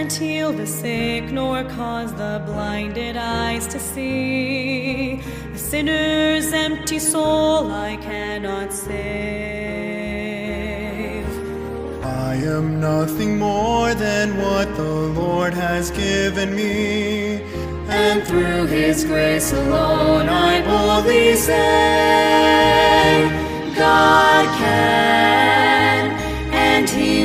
can't heal the sick, nor cause the blinded eyes to see. A sinner's empty soul I cannot save. I am nothing more than what the Lord has given me, and through His grace alone I boldly say, God can, and He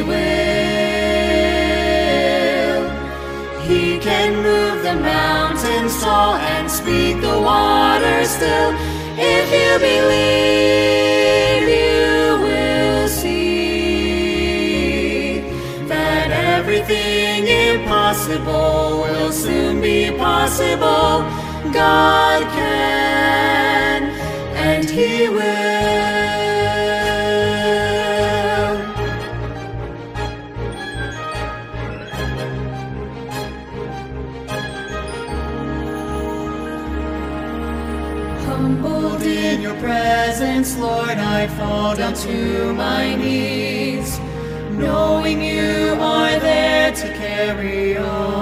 will. He can move the mountains tall and speak the waters still. If you believe, you will see that everything impossible will soon be possible. God can, and He will. Humbled in your presence, Lord, I fall down to my knees, knowing you are there to carry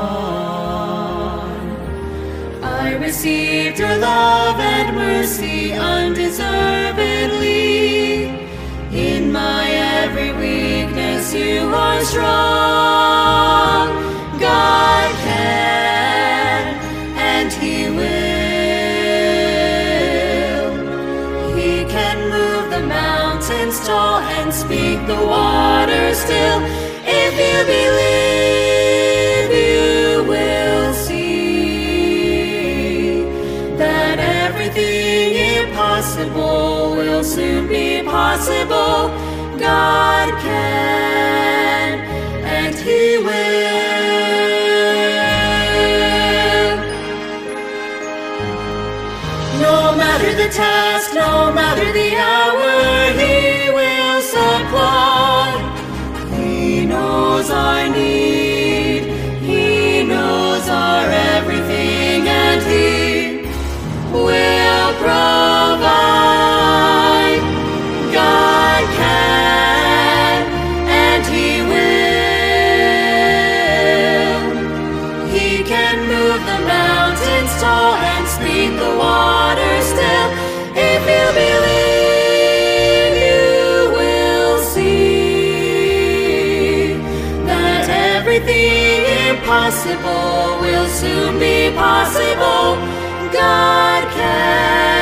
on. I received your love and mercy undeservedly. In my every weakness you are strong. God can, and He will. He can move the mountains tall and speak the waters still. If you believe, you will see that everything impossible will soon be possible. God can, and He will. No matter the task, no matter the hour, He will supply. He knows our need, He knows our everything, and He will provide. God can, and He will. He can move the mountains tall and speak the waters still. If you believe, you will see that everything impossible will soon be possible. God can.